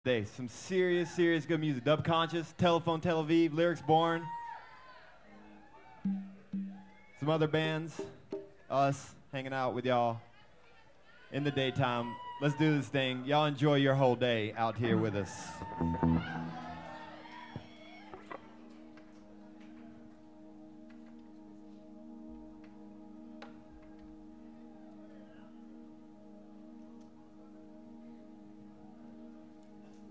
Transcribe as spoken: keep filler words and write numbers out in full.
Day. Some serious, serious good music. Dub Conscious, Telephone Tel Aviv, Lyrics Born. Some other bands. Us hanging out with y'all in the daytime. Let's do this thing. Y'all enjoy your whole day out here with us.